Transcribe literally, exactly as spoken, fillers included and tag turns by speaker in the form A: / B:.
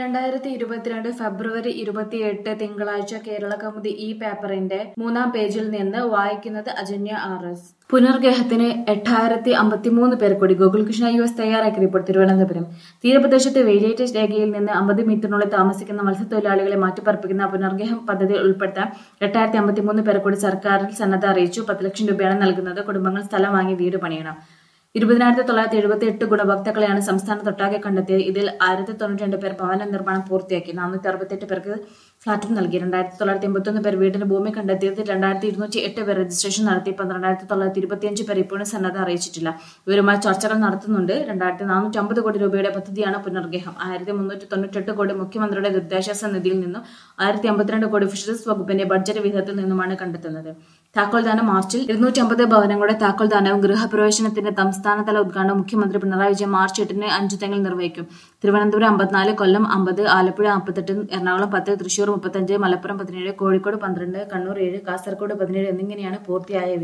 A: രണ്ടായിരത്തി ഇരുപത്തിരണ്ട് ഫെബ്രുവരി ഇരുപത്തിയെട്ട് തിങ്കളാഴ്ച കേരള കൗമുദി ഈ പേപ്പറിന്റെ മൂന്നാം പേജിൽ നിന്ന് വായിക്കുന്നത് അജന്യ ആർ എസ്. പുനർഗേഹത്തിന് എട്ടായിരത്തി അമ്പത്തിമൂന്ന് പേർ കൂടി. ഗോകുൽ കൃഷ്ണ യു എസ് തയ്യാറാക്കിയ റിപ്പോർട്ട്. തിരുവനന്തപുരം. തീരപ്രദേശത്ത് വേലിയേറ്റ രേഖയിൽ നിന്ന് അമ്പത് മീറ്ററിനുള്ളിൽ താമസിക്കുന്ന മത്സ്യത്തൊഴിലാളികളെ മാറ്റിപ്പാർപ്പിക്കുന്ന പുനർഗേഹം പദ്ധതിയിൽ ഉൾപ്പെടുത്താൻ എട്ടായിരത്തി അമ്പത്തിമൂന്ന് പേർ കൂടി സർക്കാരിൽ സന്നദ്ധ അറിയിച്ചു. പത്ത് ലക്ഷം രൂപയാണ് നൽകുന്നത്. കുടുംബങ്ങൾ സ്ഥലം വാങ്ങി വീട് പണിയണം. ഇരുപതിനായിരത്തി തൊള്ളായിരത്തി എഴുപത്തി എട്ട് ഗുണഭോക്താക്കളെയാണ് സംസ്ഥാനത്തൊട്ടാകെ കണ്ടെത്തിയത്. ഇതിൽ ആയിരത്തി തൊണ്ണൂറ്റി രണ്ട് പേർ ഭവന നിർമ്മാണം പൂർത്തിയാക്കി. നാനൂറ്റി അറുപത്തിയെട്ട് പേർക്ക് ഫ്ളാറ്റും നൽകി. രണ്ടായിരത്തി തൊള്ളായിരത്തി എൺപത്തൊന്ന് പേർ വീടിന് ഭൂമി കണ്ടെത്തിയത്. രണ്ടായിരത്തി ഇരുന്നൂറ്റി എട്ട് പേർ രജിസ്ട്രേഷൻ നടത്തി. പന്ത്രണ്ടായിരത്തി തൊള്ളായിരത്തി ഇരുപത്തിയഞ്ച് പേർ ഇപ്പോഴും സന്നദ്ധ അറിയിച്ചിട്ടില്ല. ഇവരുമായി ചർച്ചകൾ നടത്തുന്നുണ്ട്. രണ്ടായിരത്തി നാനൂറ്റി അമ്പത് കോടി രൂപയുടെ പദ്ധതിയാണ് പുനർഗേഹം. ആയിരത്തി മുന്നൂറ്റി തൊണ്ണൂറ്റെട്ട് കോടി മുഖ്യമന്ത്രിയുടെ ദുരിതാശ്വാസ നിധിയിൽ നിന്നും ആയിരത്തി അമ്പത്തിരണ്ട് കോടി ഫിഷറീസ് വകുപ്പിന്റെ ബഡ്ജറ്റ് വിഹിതത്തിൽ നിന്നുമാണ് കണ്ടെത്തുന്നത്. താക്കോൽദാനം മാർച്ചിൽ ഇരുന്നൂറ്റി അമ്പത് ഭവനങ്ങളുടെ താക്കോൽദാനവും ഗൃഹപ്രവേശനത്തിന്റെ സംസ്ഥാനതല ഉദ്ഘാടനം മുഖ്യമന്ത്രി പിണറായി വിജയൻ മാർച്ച് എട്ടിന് അഞ്ചുതെങ്ങിൽ നിർവഹിക്കും. തിരുവനന്തപുരം അമ്പത്തിനാല്, കൊല്ലം അമ്പത്, ആലപ്പുഴ നാൽപ്പത്തെട്ട്, എറണാകുളം പത്ത്, തൃശൂർ മുപ്പത്തഞ്ച്, മലപ്പുറം പതിനേഴ്, കോഴിക്കോട് പന്ത്രണ്ട്, കണ്ണൂർ ഏഴ്, കാസർഗോഡ് പതിനേഴ് എന്നിങ്ങനെയാണ് പൂർത്തിയായ